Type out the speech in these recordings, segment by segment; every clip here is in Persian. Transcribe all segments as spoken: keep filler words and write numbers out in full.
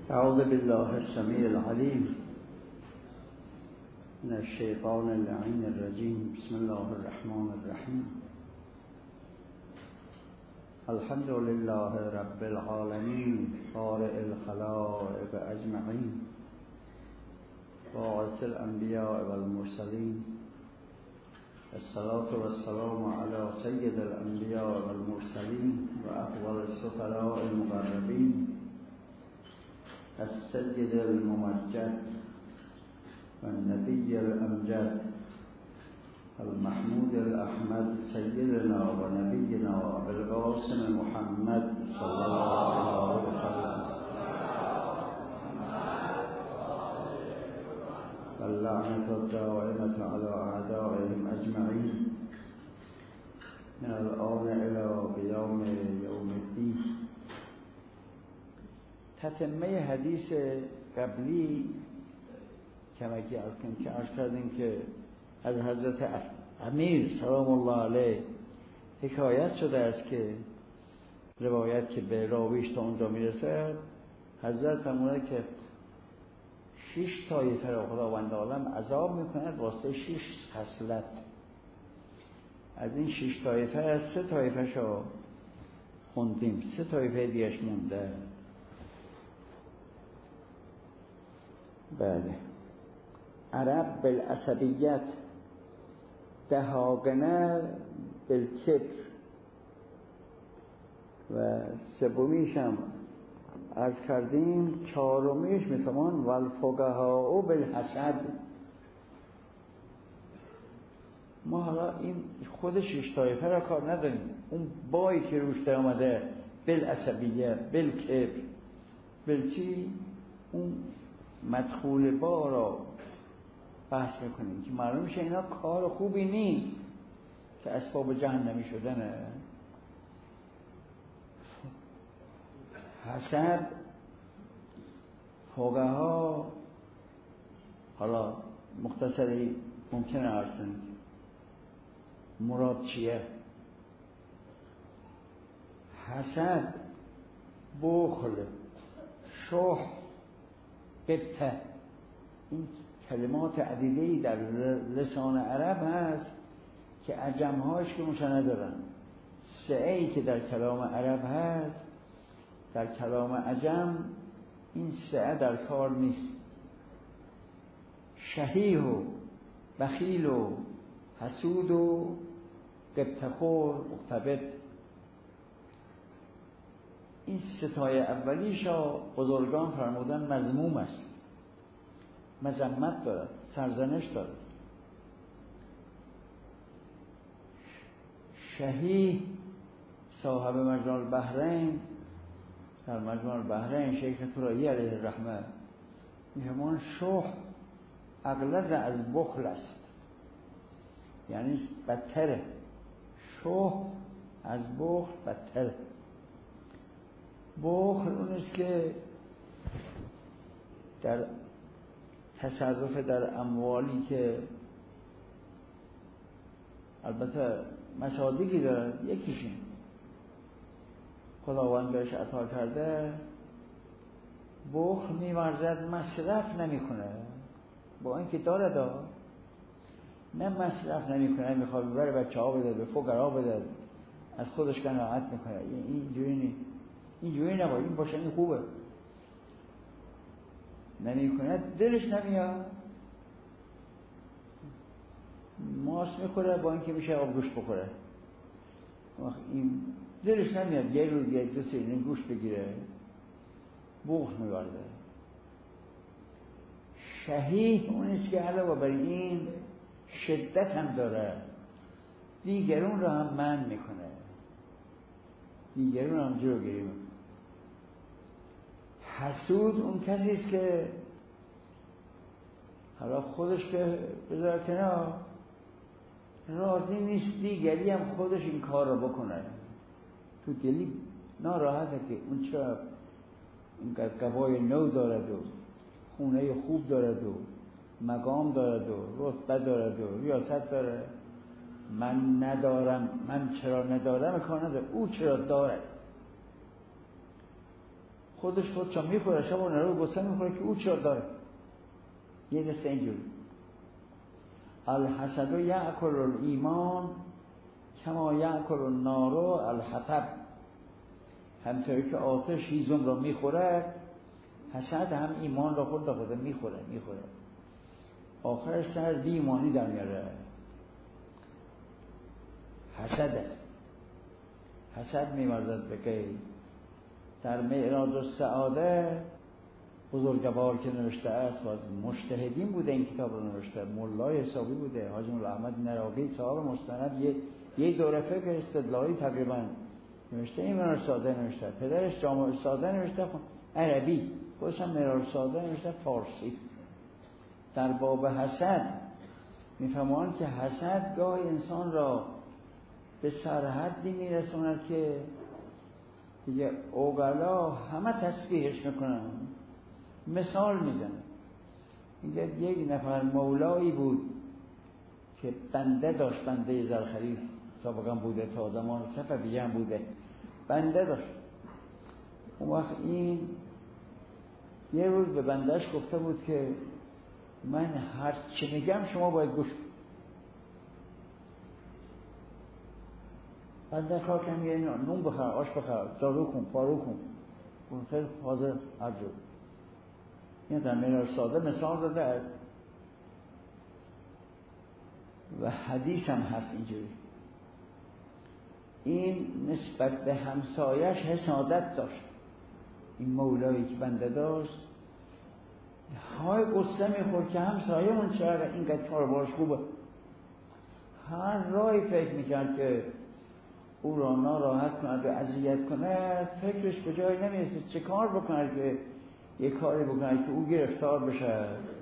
اعوذ بالله السمیع العلیم من الشیطان اللعین الرجیم. بسم الله الرحمن الرحیم. الحمد لله رب العالمین بارئ الخلائق اجمعین باعث الانبیاء والمرسلین. الصلاة والسلام على سید الانبیاء والمرسلین و افضل السفراء المقربین السید الممجد والنبي الأمجد المحمود الأحمد سيدنا ونبينا أبي القاسم محمد صلى الله عليه وسلم واللعنة الدائمة على أعدائهم أجمعين من الآن إلى قيام يوم الدين. تتمه حدیث قبلی کمکی از کن که عرض کردیم که از حضرت امیر سلام الله علیه حکایت شده است که روایت که به راویش تا اونجا میرسه، حضرت فرموده که شش طایفه را خداوند عالم عذاب میکند واسه شش خصلت. از این شش طایفه سه طایفه شو خوندیم، سه طایفه دیگه‌اش مونده. بله. عرب بالعصبیت، دهاگنه بالکبر، و سومیش هم عرض کردیم، چهارمیش میتوان والفقهاء بالحسد. ما حالا این خود شش طایفه را کار نداریم، اون بایی که روش در آمده بالعصبیت بالکبر بالچی، اون مدخول با را بحث میکنیم که معلوم میشه اینا کار خوبی نیست که اسباب جهنمی شدنه. حسد، فقها، حالا مختصری ممکنه عرض کنیم مراد چیه؟ حسد، بخل، شح، قبطه، این کلمات عدیده‌ای در لسان عرب هست که عجم‌هاش که اونچه ندارن. سعی که در کلام عرب هست در کلام عجم این سعی در کار نیست. شحیح و بخیل و حسود و قبطه‌خور، مختبط، این ستای اولیشا بزرگان فرمودن مذموم است، مذمت دارد، سرزنش دارد. شحیح صاحب مجموع البحرین، در مجموع البحرین شیخ طرایی علیه الرحمه میفرمایند شح اغلظ از بخل است، یعنی بدتره. شح از بخل بدتره. بخل اون است که در تصرف در اموالی که البته مصادیقی داره، یکیشین خداوند بهش عطا کرده، بخل می‌ورزد، مصرف نمی‌کنه، با اینکه داره دا نه مصرف نمی‌کنه، میخواد ببره بچه‌ها بده، به فقرا بده، از خودش قناعت می‌کنه. این جوری نیست، این جوری نباید، این باشه این خوبه، نمی کنه دلش نمیاد، ماست میخوره با اینکه میشه آب گوشت بخوره، این دلش نمیاد یه روز یه دو سه این گوشت بگیره، بخل میورده. شحیح اونیست که علاوه بر این شدت هم داره، دیگرون رو هم منع میکنه، دیگرون هم جلوگیری میکنه. حسود اون کسی است که حالا خودش که بذاره کنار، راضی نیست دیگری هم خودش این کار رو بکنه، تو دلی ناراحته که اون چرا این قبای نو دارد و خونه خوب دارد و مقام دارد و رتبه دارد و ریاست داره، من ندارم، من چرا ندارم کار نداره، او چرا دارد. خودش خودشو میخوره، شب اون رو گسه میخوره که او چرا داره. یه دسته اینجوری الحسد یأکل الایمان کما یأکل النار الحطب، همطوری که آتش هیزم را میخورد، حسد هم ایمان را خود خود میخوره میخوره آخر سر بی ایمانی در میاره. حسد است. حسد می‌ورزد به غیر. در معراج السعاده بزرگوار که نوشته است و از مجتهدین بوده این کتاب رو نوشته، مولای حسابی بوده، حاجی مولا احمد نراقی صاحب مستند، یه یه دوره فکر استدلالی تقریبا نوشته، این معراج ساده نوشته، پدرش جامع ساده نوشته عربی، خودش هم معراج ساده نوشته فارسی. در باب حسد میفهمند که حسد گاه انسان را به سرحدی میرسوند که دیگه اوغلا همه تسبیحش میکنن. مثال میزنه، میگه یک نفر مولایی بود که بنده داشت، بنده زرخرید سابقا بوده، تا زمان صفویه هم بوده، بنده داشت. اون وقت این یه روز به بندهش گفته بود که من هر چه میگم شما باید گوش کنید. بنده کار کنم یه نون بخور، آش بخور، دارو کن، پارو کن، اون خیلی حاضر هر جور. این در معراج ساده مثال داده و حدیث هم هست اینجوری. این نسبت به همسایش حسادت داشت. این مولایی که بنده داشت های قصه میخورد که همسایه اون چرا اینقدر کاربارش خوبه، هر راهی فکر میکرد که او را ناراحت کند و اذیت کند، فکرش به جای نمیرسید چه کار بکند که یه کاری بکند که او گرفتار بشه.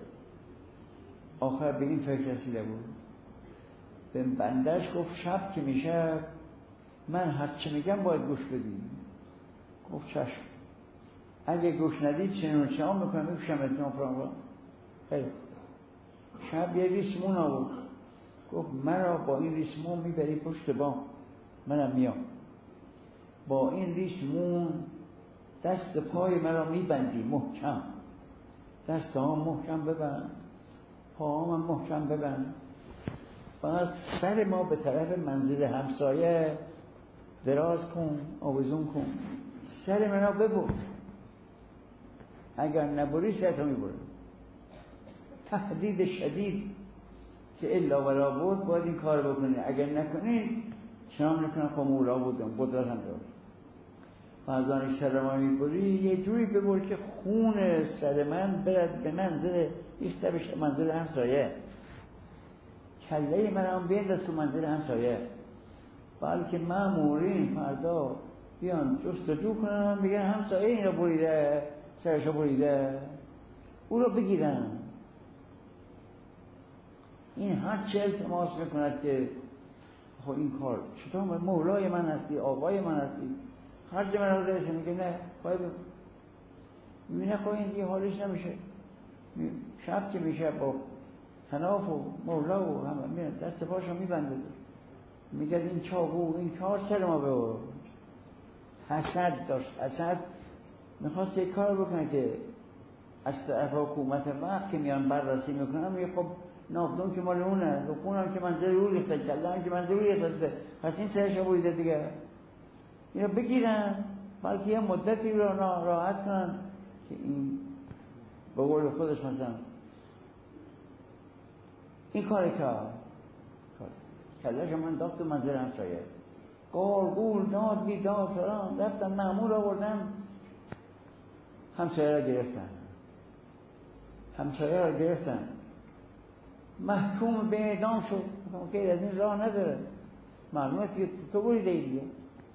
آخر به این فکر رسیده بود. به بندش گفت شب که میشه من هر چه میگم باید گوش بدی. گفت چشم، اگه گوش ندید چنون چنان میکنم میکشم اتنام فرام را. خیلی شب یه ریسمون آورد، گفت مرا با این ریسمون میبری پشت بام، منم میام با این ریسمون دست پای مرا میبندی محکم، دست ها محکم ببند، پا هم محکم ببند، بعد سر ما به طرف منزل همسایه دراز کن، آویزون کن، سر منو ببر، اگر نبری سرتو میبره. تهدید شدید که الا ولا بود باید این کار بکنی، اگر نکنید شام نکنم خب مولا بودم قدرت هم دارم. فرزانش سر ما میبری یه جوری ببر که خون سر من برد به منزل ایخته بشه منزل همسایه، کله من هم بینداز تو منزل همسایه، بلکه مامورین فردا بیان جستجو کنن بگن همسایه این رو بریده، سرش رو بریده، او رو بگیرن. این هر چه التماس میکند که خب این کار چطور مولای من هستی، آقای من هستی، هر جا من رو درشه، میگه نه باید میبینه خب این دیگه حالش نمیشه. شب که میشه با تناف و مولا و همه میرن دست پاشو میبنده، میگه این چاقو این کار سر ما ببر. حسد داشت. حسد میخواست یک کار بکنه که از طرف حکومت وقت که میان بررسی میکنن میگه خب نافدون که مال اونه، رکون هم که منزل رو ریخته، کله هم که منزل رو ریخته، پس این سرش رو بریده دیگه، اینو بگیرن بلکه یه مدتی رو راحت کنن که این به قول خودش مثلا این کار کار کلش من انداخت و منزل همسایه، قال قول داد بیداد فران، رفتن مأمور آوردن همسایه را گرفتن، همسایه را گرفتن محکوم به اعدام شد. که از این راه نداره، معلومه که تو بریده ای دیگه.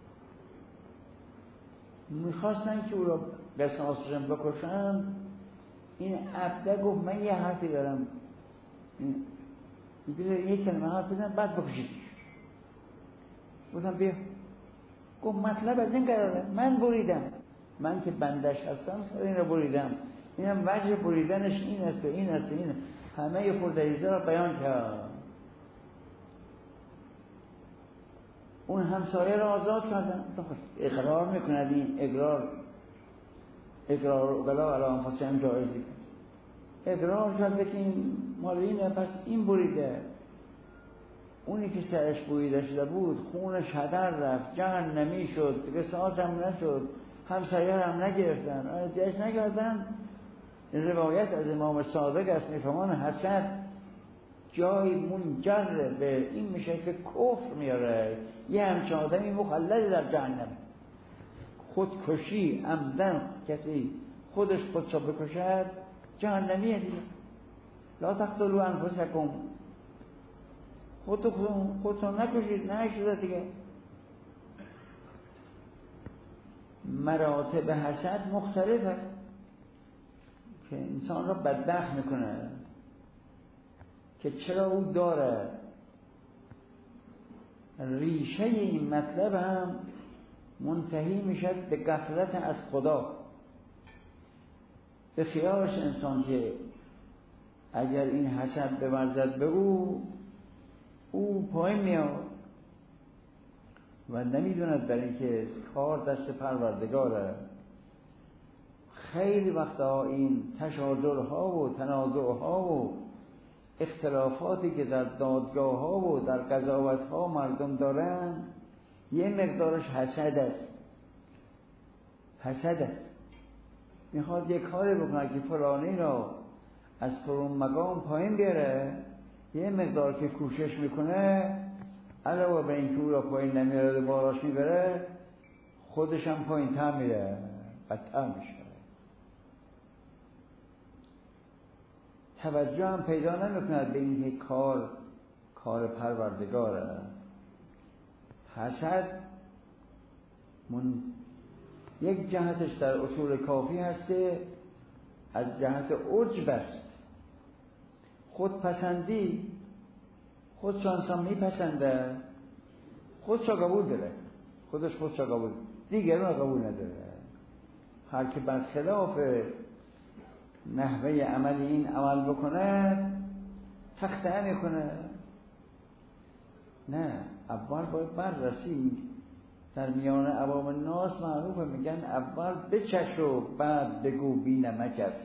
میخواستن که او را قصاصشون بکشن. این عبده گفت من یه حرفی دارم، میگه یک کلمه حرف بزن بعد بکشید. گفتم بیا. گفت مطلب از این قراره من بریدم، من که بندش هستم سر این رو بریدم، اینم وجه بریدنش این است و این است و این است. همه خودریزه را بیان کرد. اون همسایه را آزاد کردن. اقرار میکند این اقرار اقرار ولا علی انفسهم جایز دیگه. اقرار کرده که این مال اینه، پس این بریده. اونی که سرش بریده شده بود خونش هدر رفت، جهنمی شد، قصاص هم نشد، همسایه هم نگرفتن، ازش نگردن. روایت از امام صادق است میفهمان حسد جایی منجر به این میشه که کفر میاره. یه همچه آدمی مخلد در جهنم. خودکشی عمدن کسی خودش خودشو بکشد جهنمیه دیگه. لا تقتلوا انفسکم، خودتون خودتون نکشید، نشده دیگه. مراتب حسد مختلفه که انسان را بدبخت میکنه که چرا او داره. ریشه این مطلب هم منتهی میشد به غفلت از خدا. به خیالش انسان که اگر این حسد بورزد به او، او پایین میاد و نمیدوند برای اینکه کار دست پروردگاره. خیلی وقتا این تشاجرها و تنازعها و اختلافاتی که در دادگاه ها و در قضاوت ها مردم دارن یه مقدارش حسد است. حسد است. میخواد یه کاری بکنه که فلانی را از فرون مقام پایین بیاره، یه مقدار که کوشش میکنه علاوه به این که او را پایین نمیاره باراش میبره، خودش هم پایین تر میره، بدتر میشه. توجه هم پیدا نمیکند به این که کار کار پروردگاره. حسد من یک جهتش در اصول کافی هست که از جهت عجب است. خودپسندی، خودش انسان میپسنده، خودش قبول داره، خودش خودش قبول، دیگران قبول نداره. هر که برخلاف نحوه عمل این عمل بکنه تخته میکنه. نه، اول باید بررسی. در میان عوام الناس معروفه، میگن اول بچش و بعد بگو بی نمک است.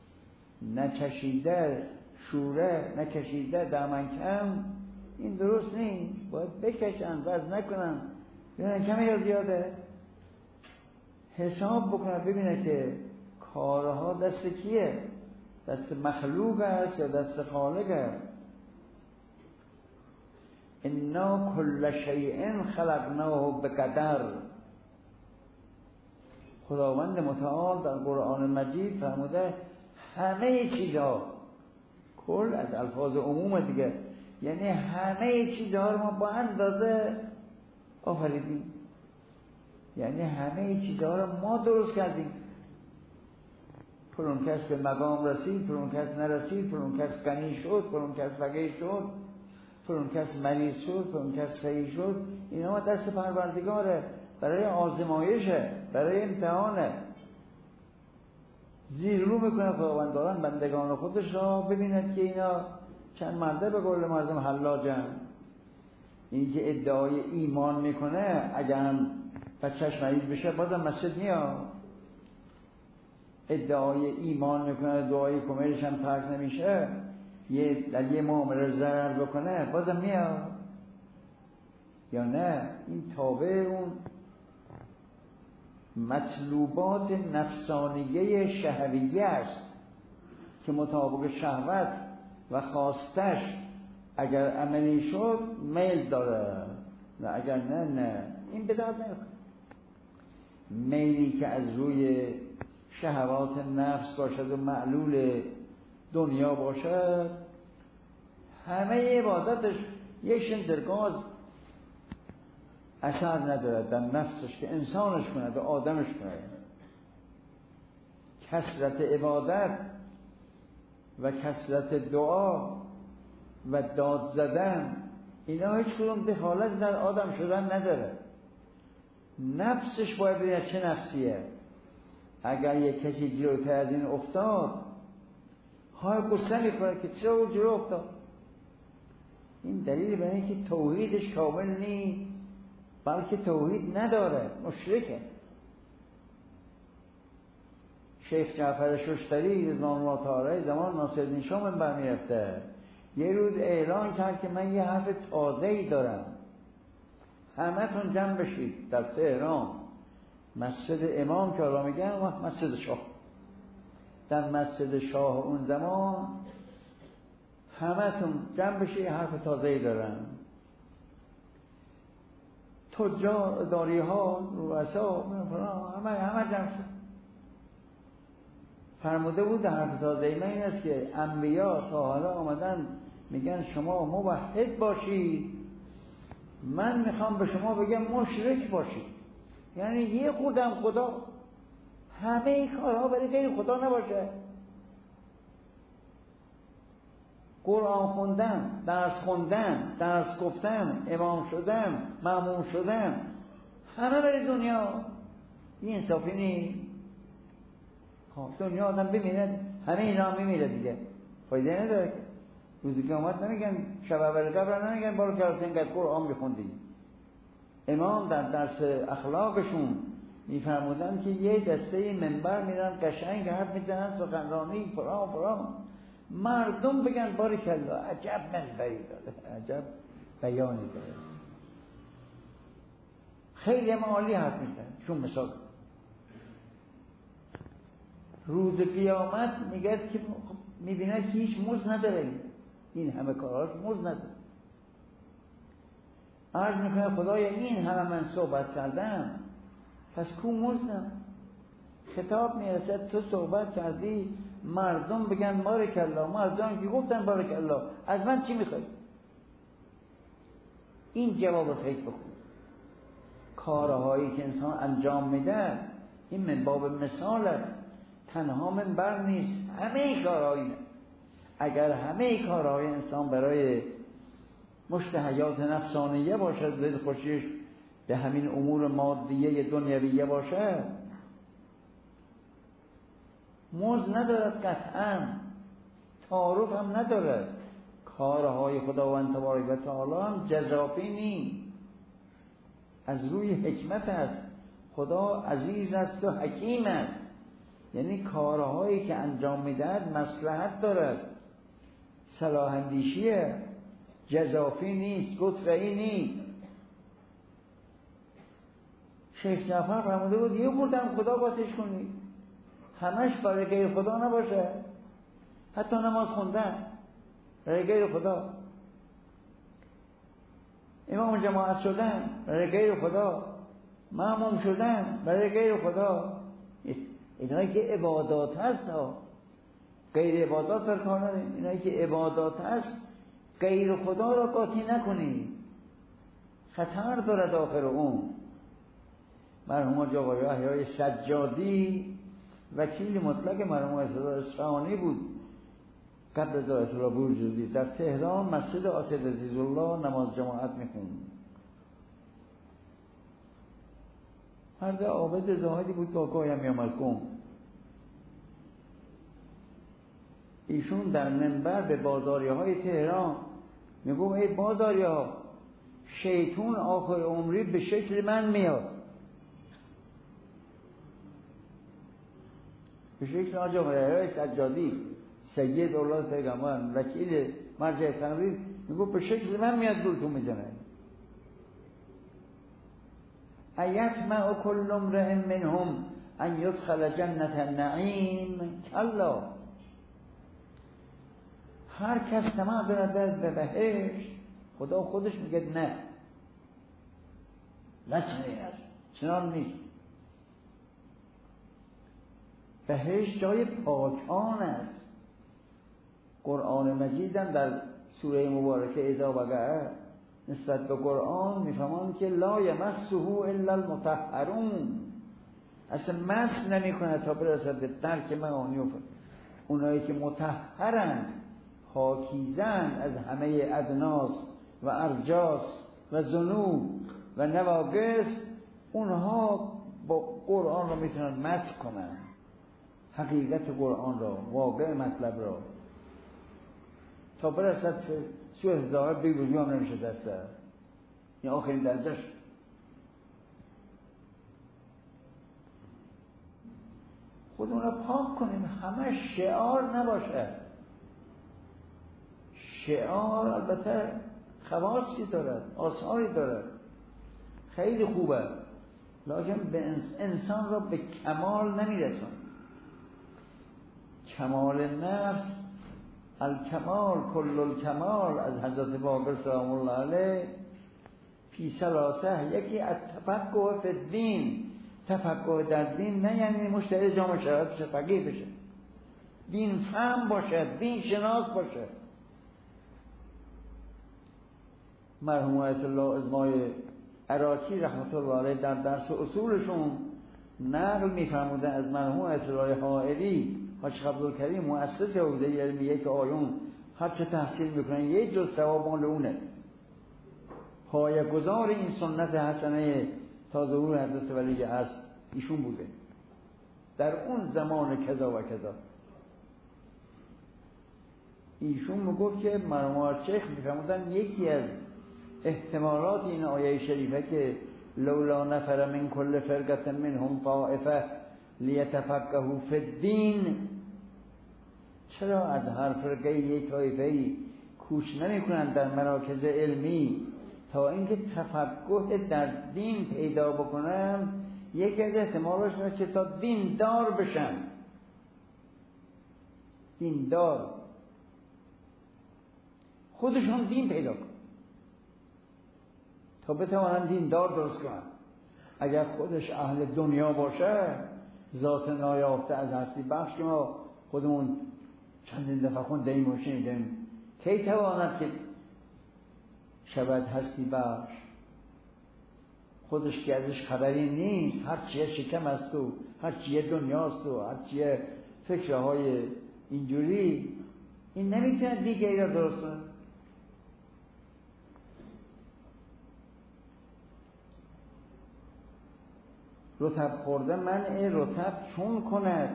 نچشیده شوره، نکشیده دامن کم، این درست نیست. باید بکشن، وزن نکنن، ببینن کمی یا زیاده، حساب بکنن ببینه که کارها دست کیه، دست مخلوق است یا دست خالق است. انا کل شیء خلقناه بقدر. خداوند متعال در قرآن مجید فرموده همه چیزها، کل از الفاظ عموم دیگه، یعنی همه چیزها رو ما با اندازه آفریدیم، یعنی همه چیزها رو ما درست کردیم. فلان کس به مقام رسید، فلان کس نرسید، فلان کس غنی شد، فلان کس فقیر شد، فلان کس مریض شد، فلان کس صحیح شد. اینا دست پروردگاره، برای آزمایشه، برای امتحانه. زیر رو میکنه خداوند دارن بندگان خودش را ببیند که اینا چند مرده به قول مردم حلاجن. این که ادعای ایمان میکنه اگر هم بچهش مریض بشه بازم مسجد میاد. ادعای ایمان میکنه دعای کمیلش هم ترک نمیشه، یه در یه معامله ضرر بکنه بازم میاد یا نه؟ این تابع اون مطلوبات نفسانیه شهویه است که مطابق شهوت و خواستش اگر عملی شد میل داره و اگر نه نه. این بدعت نمیکنه. میلی که از روی شهوات نفس باشد و معلول دنیا باشد، همه عبادتش یک شندرگاز اثر ندارد در نفسش که انسانش کنه و آدمش کنه. کثرت عبادت و کثرت دعا و داد زدن اینا هیچ کدوم دخالت در آدم شدن نداره. نفسش باید ببینه چه نفسیه. اگر یک کسی جلوتر از این افتاد های قصه میکنه که چرا او جلو افتاد. این دلیل بر اینه که توحیدش کامل نیست، بلکه توحید نداره، مشرکه. شیخ جعفر ششتری رضوان الله تعالی زمان ناصرالدین شاه منبر میرفته، یه روز اعلان کرد که من یه حرف تازه‌ای دارم، همتون جمع بشید در تهران مسجد امام که را میگن و مسجد شاه. در مسجد شاه اون زمان همتون جمع بشید، یه حرف تازه‌ای دارم. تجار، اداری ها، رؤسا، همه همه جمع شد. فرموده بود در حرف تازه‌ای من این است که انبیا تا حالا آمدن میگن شما موحد باشید، من میخوام به شما بگم مشرک باشید. یعنی یه خودم خدا، همه کارها برای غیر خدا نباشه. قرآن خوندن، درس خوندن، درس گفتن، امام شدن، مأموم شدن، همه برای دنیا. این انصافی نیست. خب دنیا آدم بمیره، همه اینا هم میمیره دیگه، فایده نداره. روزی که آمد نمیگن شب اول قبر نمیگن بارو که اینقدر قرآن بخوندی. امام در درس اخلاقشون میفرمودن که یه دسته منبر میرن قشنگ حرف میزنن، سخنرانی فلان فلان، مردم بگن بارکالله عجب منبری داره، عجب بیانی داره، خیلی عالی حرف میزنن. چون مثال روز قیامت میگه که میبینه که هیچ مزد نداره، این همه کاراش مزد نداره. عرض میکنه خدایا این همه من صحبت کردم، پس کو مزدم؟ خطاب میرسد تو صحبت کردی مردم بگن بارکالله، مردم که گفتن بارکالله، از من چی میخوای؟ این جواب فکر بکن. کارهایی که انسان انجام میده این من باب مثال است، تنها منبر نیست، همه کارهایی. اگر همه کارهای انسان برای مشت حیات نفسانیه باشد، دل خوشیش به همین امور مادیه دنیویه باشد، مزد ندارد، قطعا تعارف هم ندارد. کارهای خداوند تبارک و تعالی هم جزافی نیست، از روی حکمت است. خدا عزیز است و حکیم است، یعنی کارهایی که انجام میدهد مصلحت دارد، صلاح اندیشیه، جزافی نیست، گتره‌ای نیست. شیخ جعفر فرموده بود یه بردم خدا باتش کنید، همش برای غیر خدا نباشه، حتی نماز خوندن برای غیر خدا، امام جماعت شدن برای غیر خدا، مأموم شدن برای غیر خدا. اینایی که عبادات هست ها، غیر عبادات در کار نداریم. اینایی که عبادات هست غیر خدا را قاطی نکنید، خطر دارد آخر اون. مرحوم آقای احیای سجادی وکیل مطلق مرحوم آیت الله اصفهانی بود قبل از آیت الله برجستی، در تهران مسجد آسد عزیز الله نماز جماعت میخوند. مرد عابد زاهدی بود که آقای هم یامل کن. ایشون در منبر به بازاری های تهران میگو ای بازاری ها، شیطون آخر عمری به شکل من میاد، به شکل آجا مریای سجادی سید اولاد پیغمبر وکیل مرجع تنویر میگو به شکل من میاد دورتون میزنه. ایطمع کل امرئ منهم ان یدخل جنت النعیم کلا، هر کس طمع دارد به بهشت، خدا خودش میگه نه، نه چنین است، چنان نیست. بهشت جای پاکان است. قرآن مجیدم در سوره مبارکه اذا وقع نسبت به قرآن میفهمند که لا یمسه الا المطهرون، اصلا مس نمی کنه تا برسد به درک معانی و اونایی که مطهرن، پاکیزن از همه ادناس و ارجاس و ذنوب و نواقص، اونها با قرآن رو میتونن مس کنن، حقیقت قرآن را، واقع مطلب را، تا برسد سوء ظاهر بیروزی هم نمیشه دسته. این آخرین درجهش. خودمون رو پاک کنیم، همه شعار نباشه. شعار البته خواصی دارد، آثاری دارد، خیلی خوبه، لکن به انسان را به کمال نمیرسون. کمال نفس، الکمال کل الکمال از حضرت باقر سلام الله علیه فی ثلاثه، یکی از تفقه فی الدین، تفقه در دین نه یعنی مشتری جامعه شرایط بشه، فقیه بشه، دین فهم باشه، دین شناس باشه. مرحوم آیت الله ازمای عراقی رحمت الله علیه در درس اصولشون نقل می‌فرمودن از مرحوم آیت الله حائری حاج عبدالکریم مؤسس حوزه علمیه که آیون هر چه تحصیل میکنن یه جز ثواب مال اونه، پایه‌گذار این سنت حسنه تا ظهور حضرت ولی عصر ایشون بوده در اون زمان کذا و کذا. ایشون میگفت که مرحوم شیخ می‌فرمودن یکی از احتمالات این آیه شریفه که لولا نفر من کل فرقه منهم طائفه لیتفقهوا فی الدین، چرا از هر فرقه یک طایفه‌ای کوش نمی‌کنند در مراکز علمی تا اینکه تفقه در دین پیدا بکنن؟ یکی از احتمالاش اینه که تا دین دار بشن، دین دار، خودشون دین پیدا کنن تا بتوانن دین دار درست کنن. اگر خودش اهل دنیا باشه، ذات نایافته از هستی بخش که ما خودمون چندین دفعه خوندیم و شنیدیم، کی تواند که شود هستی بخش؟ خودش که ازش خبری نیست، هر چیه شکم است و هر چیه دنیاست و هر چیه فکرهای اینجوری، این نمیتونه دیگه ای را درست کنه. رطب خورده منع رطب چون کند.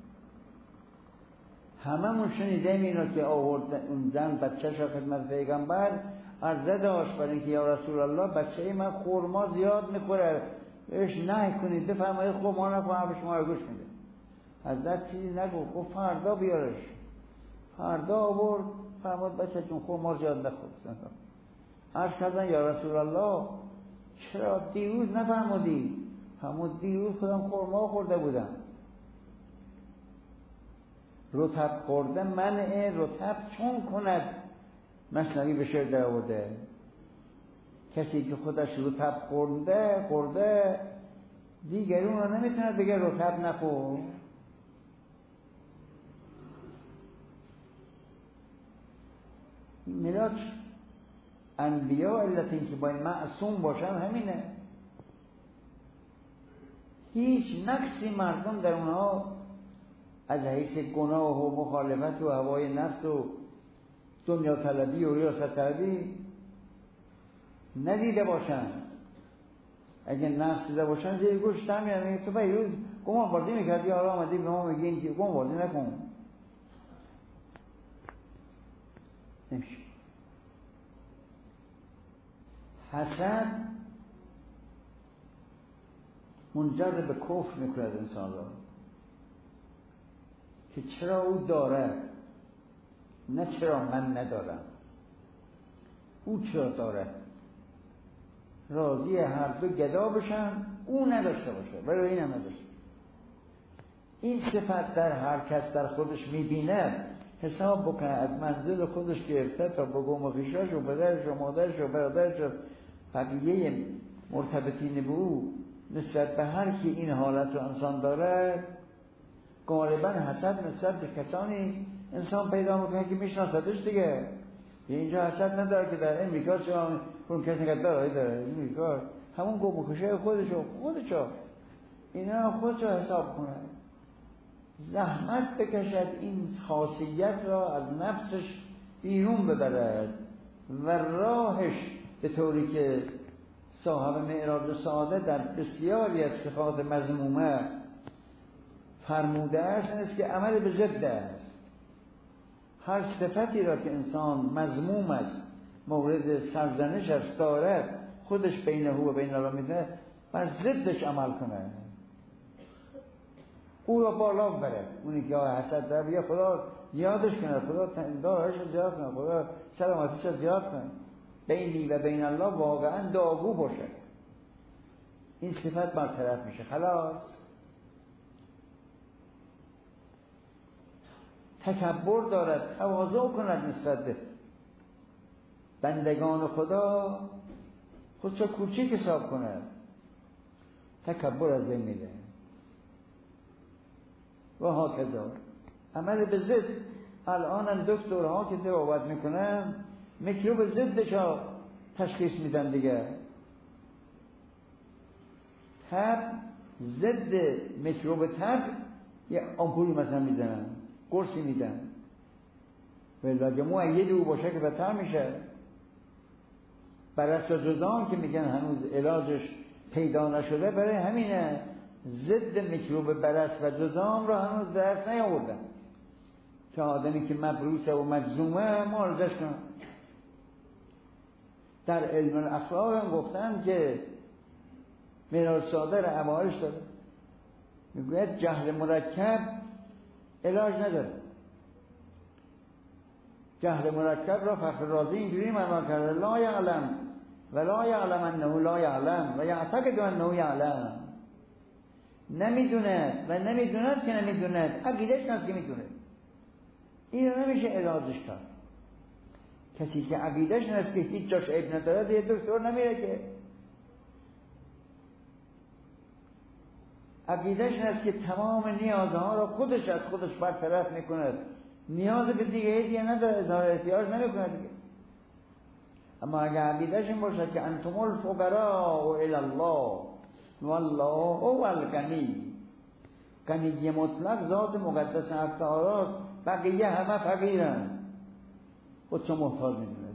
هممون شنیدیم اینو که آورد اون زن بچه‌ش خدمت پیغمبر عرضه داشت برای اینکه یا رسول الله بچه من خورما زیاد میخوره، بهش نهی کنید، بفرمایید خورما نخور، حرف شما رو گوش میده. حضرت چیزی نگو، گفت فردا بیارش. فردا آورد، فرمود بچه چون خورما زیاد نخور. عرض کردن یا رسول الله چرا دیروز نفرمودی؟ فرمود دیروز خودم خورما خورده بودم. رطب خورده منع رطب چون کند، مثنوی به شعر در آورده. کسی که خودش رطب خورده خورده دیگرون رو نمیتونه بگه رطب نخور. ملاک انبیاء علت این که باید معصوم باشن همینه، هیچ نقصی مردم در اونها از حیث گناه و مخالفت و هوای نفس و دنیا طلبی و ریاست طلبی ندیده باشن. اگه نفس دیده باشن زیر گوش نمیرن. تو پیروز گمان بازی میکردی، حالا آمدی به ما میگی این که گمان بازی نکن. نمیشه. حسد منجر به کفر میکند انسان را، که چرا او داره، نه چرا من ندارم. او چرا داره، راضی هر دو گدا بشن، او نداشته باشه ولی این هم نداشته. این صفت در هر کس در خودش میبینه، حساب بکنه از منزل خودش گرفته تا بگم و خیشاش و پدرش و مادرش و برادرش و بقیه مرتبطین به او، نسبت به هر کی این حالت رو انسان داره، غالبا حسد نسبت به کسانی انسان پیدا میکنه که میشناسدش دیگه. اینجا حسد نداره که در امریکا چرا اون کسی که داره داره امریکا همون گم و خیشه خودشو خودشو اینا خودشو حساب کنه، زحمت بکشد این خاصیت را از نفسش بیرون ببرد و راهش به طوری که صاحب معراج سعاده در بسیاری از صفات مذمومه فرموده است، این است که عمل به ضد است. هر صفتی را که انسان مذموم است، مورد سرزنش است دارد، خودش بینه و بین الله میده، بر ضدش عمل کنه. او را بالا بره. اونی که حسد داره بگه خدا زیادش کنه، خدا دارش زیاد کنه، خدا سلامتیش زیاد کنه. بینی و بین الله واقعا دعاگو باشه، این صفت برطرف میشه. خلاص تکبر دارد، تواضع کند نسبت به بندگان خدا، خودشو کوچیک حساب کند، تکبر از بین میره. و ها کذا عمل به ضد. الان دکترها که تبابت میکنن میکروب ضدشا تشخیص میدن دیگه. تب ضد میکروب تب یه آمپولی مثلا میدن، قرصی میدن، ولی اگه مؤید او باشه که بهتر میشه. برس و جزام که میگن هنوز علاجش پیدا نشده، برای همینه ضد میکروب برس و جزام رو هنوز درس نیاوردن که آدمی که مبروسه و مجزومه معالجش کنن. در علم الاخلاق هم گفتن که منال صادر عوارش داره، میگوید جهل مرکب علاج نداره. جهل مرکب را فخر رازی اینجوری معنا کرده: لا یعلم و لا یعلم انه لا یعلم و یعتقد انه یعلم. نمیدونه و نمیدوند که نمیدوند، عقیدهش هست که میدونه. این رو نمیشه علاجش کرد. کسی که عقیدهش هست که هیچ جاش عیب نداره دیگه دکتر نمیره که. عقیدهش هست که تمام نیازها رو خودش از خودش برطرف میکنه، نیاز به دیگه دیگه نداره، اظهار احتیاج نمیکنه دیگه. اما اگه عقیدهش این باشه که انتم الفقراء الی الله والله هو الغنی، غنی مطلق ذات مقدس حق تعالی است، بقیه همه فقیرن، خودشو محتاج میدونه.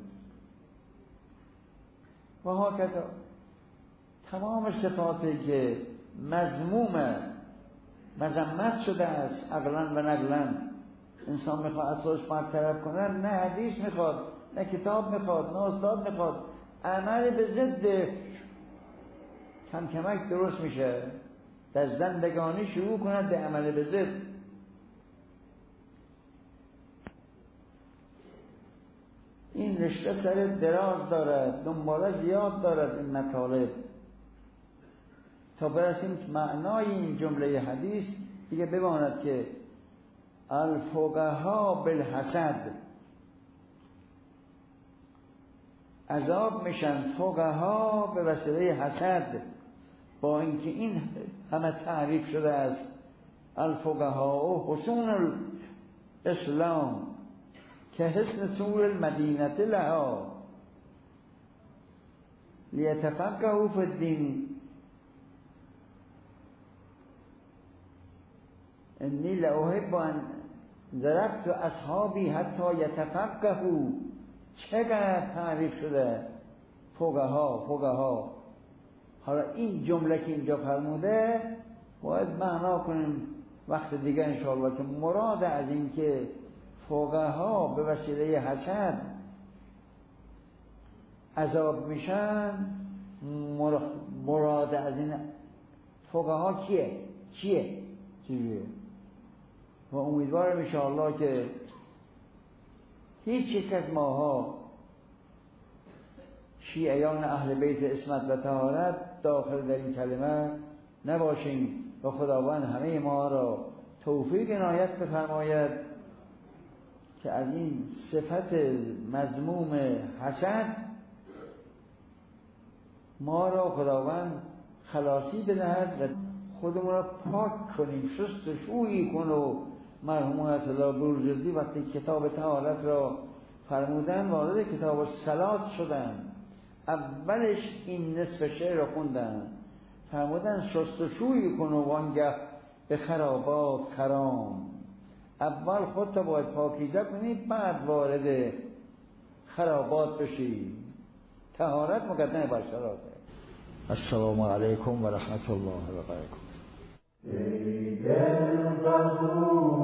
و ها کذا تمام صفاتی که مذموم مذمت شده است عقلا و نقلا، انسان میخواد از خودش برطرف کنه، نه حدیث میخواد، نه کتاب میخواد، نه استاد میخواد، عمل به ضد کم کمک درست میشه. در زندگانی شروع کند به عمل به ضد. این رشته سر دراز دارد، دنباله زیاد دارد این مطالب، تا برسیم معنای این جمله حدیث دیگه بماند که الفقها بالحسد، عذاب میشن فقها به وسیله حسد. با اینکه این همه تعریف شده است الفقها و حسون الاسلام که حسن سور المدینه لها لیتفقهوا فی الدین انی لاحب ان ضربت اصحابی حتی یتفقهوا. چقدر تعریف شده فقها فقها. حالا این جمله که اینجا فرموده باید معنا کنیم وقت دیگه انشاءالله که مراد از این که فقها به وسیله حسد عذاب میشن، مراد از این فقها کیه؟ چیه؟ چیه؟ و امیدوارم انشاءالله که هیچ یک از ماها شیعیان اهل بیت عصمت و طهارت داخل در این کلمه نباشیم و خداوند همه ما را توفیق عنایت بفرماید که از این صفت مذموم حسد ما را خداوند خلاصی بدهد و خودمون را پاک کنیم، شستشویی کن. و مرحوم آیت الله بروجردی وقتی کتاب طهارت را فرمودن وارد کتاب صلات شدن، اولش این نصف شعر را خوندن، فرمودن شستشویی کن و وانگه به خرابات خرام. اول خودتا باید پاکیزه کنی، بعد وارد خرابات بشی. طهارت مقدمه بر صلاته. السلام علیکم و رحمت الله و برکاته.